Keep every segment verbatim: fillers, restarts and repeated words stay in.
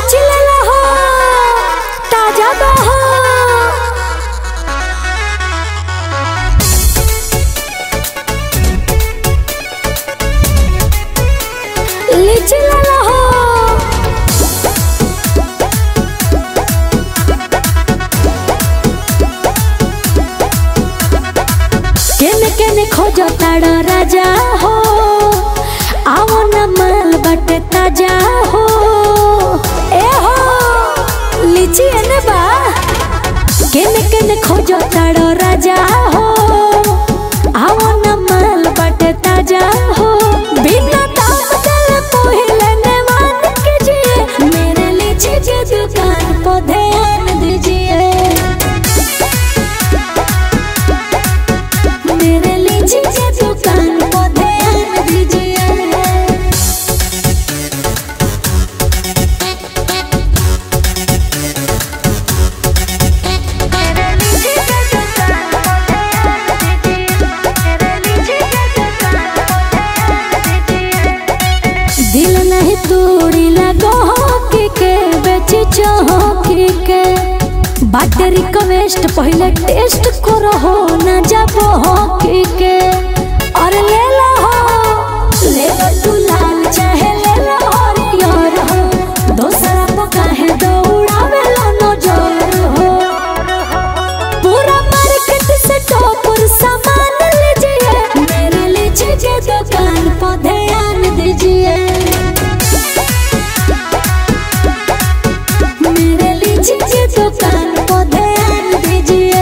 लीची ले लो हो ताजा दो हो। लीची ले लो हो केने केने खोजो ताड़ा राजा हो आओ न माल बटे ताजा हो। ए हो लीची एने बा केने केने खोजो ताड़ा राजा हो आओ न माल बटे ताजा हो। बिना दाम चल पहिले ने मान कीजिए मेरे लीची की दुकान को ध्यान दीजिए। मेरे लीची की दुकान को ध्यान दीजिए। दिल नहीं तोड़ी लगो के के बेची चौकी के बाटे रिक्वेस्ट पहले टेस्ट करो हो ना जाबो हो के और ले लो हो ले लो तू लाल चाहे ले लो हरियर हो दोसरा पका है दौड़ावे लो नजर हो। पूरा मार्केट से टॉपर सामान लीजिए मेरे लीची के दुकान पर ध्यान दीजिए। मेरे लीची की दुकान को ध्यान दीजिए।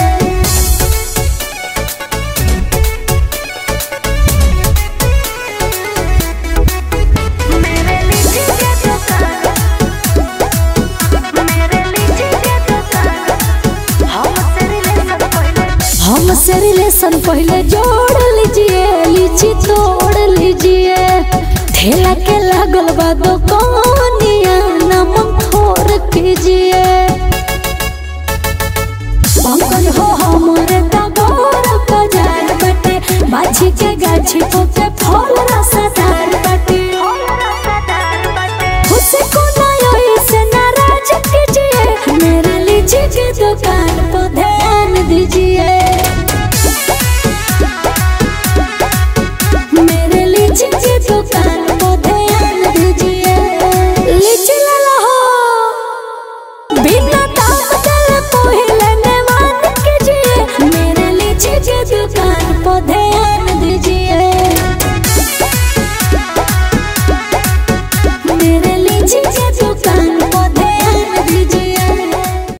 मेरे लीची की दुकान मेरे लीची की दुकान हमसे रिलेशन पहले जोड़ लीजिए लीची तोड़ लीजिए। ठेला के लागल बा दुकानिया नमक खोर कीजिए। पंकज हो हमरे तगोर बाजार बटे बाछी के गाछी